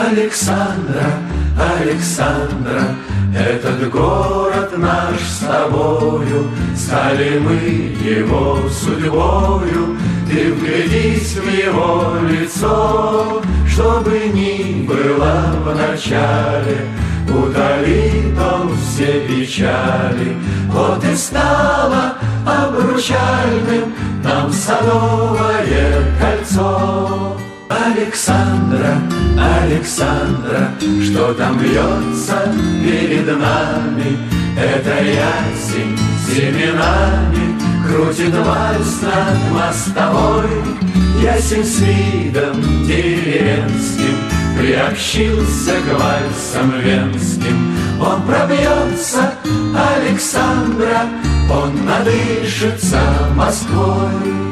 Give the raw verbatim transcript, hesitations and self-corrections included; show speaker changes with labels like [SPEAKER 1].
[SPEAKER 1] Александра, Александра, этот город наш с тобою, стали мы его судьбою. Ты вглядись в его лицо, чтобы ни было в начале, утолит он все печали. Вот и стало обручальным нам садовое кольцо. Александра, Александра, что там льется перед нами? Это ясень семенами крутит вальс над мостовой. Ясень с видом деревенским приобщился к вальсам венским. Он пробьется, Александра, он надышится Москвой.